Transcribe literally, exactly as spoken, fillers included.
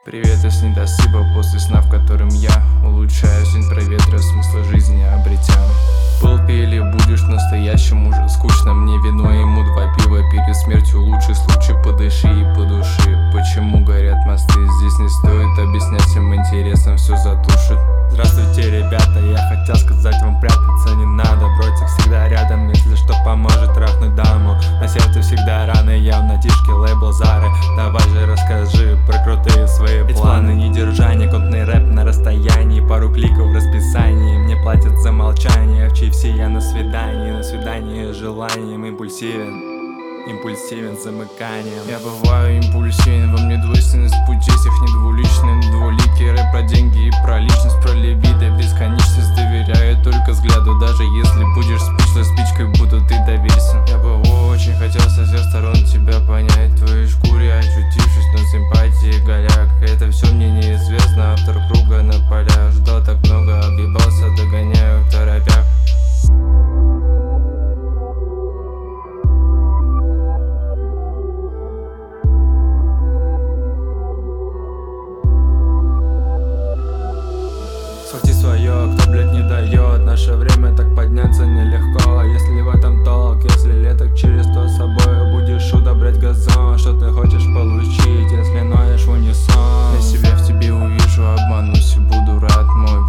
Привет из недосыпа после сна, в котором я улучшаюсь, день проветря, смысла жизни обретя. Был, пили, будешь настоящим, уже скучно мне вино, ему два пива перед смертью, лучший случай, подыши и по души. Почему горят мосты, здесь не стоит объяснять, всем интересно все затушит. Здравствуйте, ребята, я хотел сказать вам, прятаться не надо, братик всегда рядом, если что поможет трахнуть даму. На сердце всегда раны, я в натишке лейбл Зары. Давай же расскажи про крутые свои планы. Планы недержания, контный рэп на расстоянии, пару кликов в расписании, мне платят за молчание. В Чи Эф Си я на свидании, на свидании с желанием, импульсивен. Импульсивен замыканием. Я бываю импульсивен, во мне двойственность пути всех не двуличный, двуликий рэп про деньги и про личность, про либидо, бесконечность, доверяю только взгляду, даже если будешь спичлess, спичкой буду, ты доверься. Я бы очень хотел со всех сторон тебя понять, в твоей шкуре очутившись, но симпатии голяк, это все мне неизвестно, автор круга на полях, ждал так много, объебался, догоняю в торопях. Схвати свое, кто, блядь, не дает. Наше время так подняться нелегко. Если в этом толк, если леток через то собой будешь удобрять газон. Что ты хочешь получить, если ноешь в унисон? Я себя в тебе увижу, обманусь и буду рад, мой